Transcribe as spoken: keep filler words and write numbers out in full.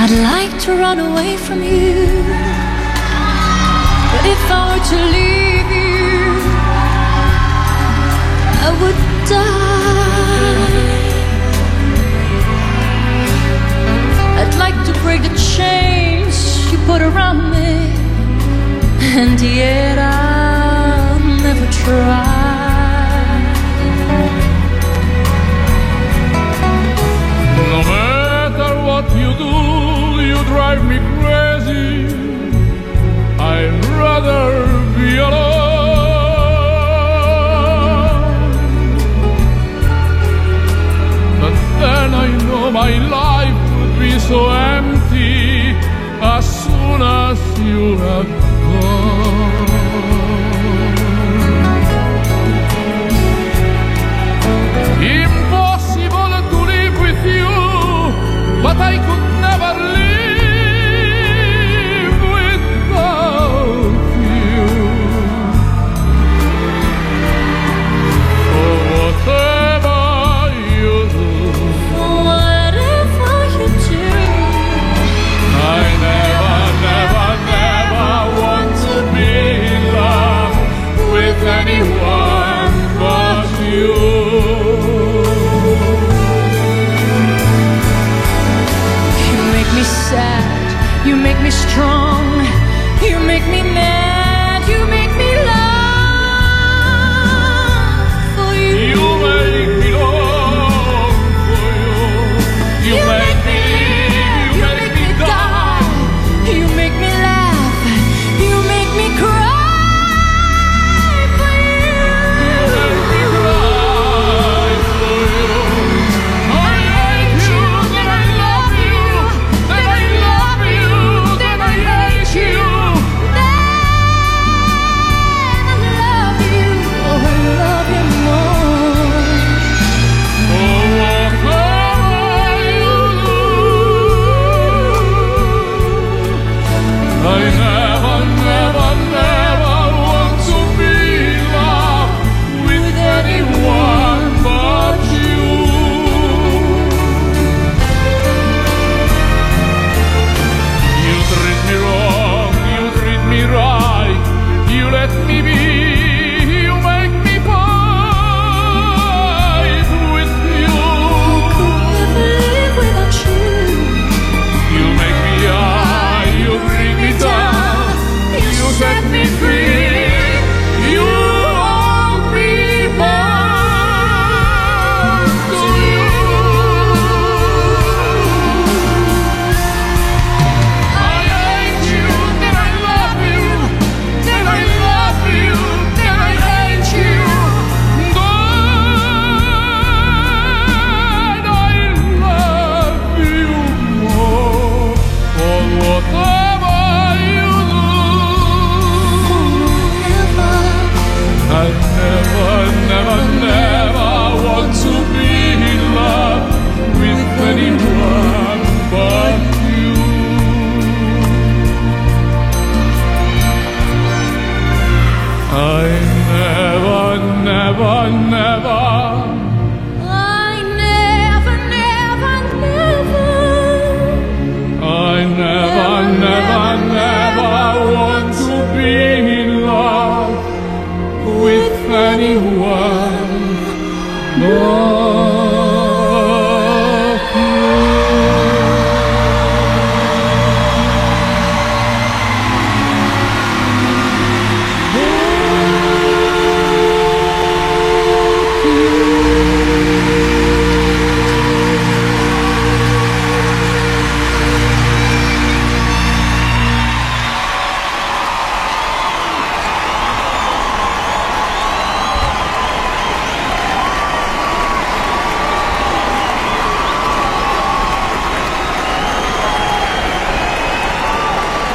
I'd like to run away from you, but if I were to leave you, I would die. I'd like to break the chains you put around me, and yet I'll never try. No matter what you do, you drive me crazy. I'd rather be alone. But then I know my life would be so empty as soon as you have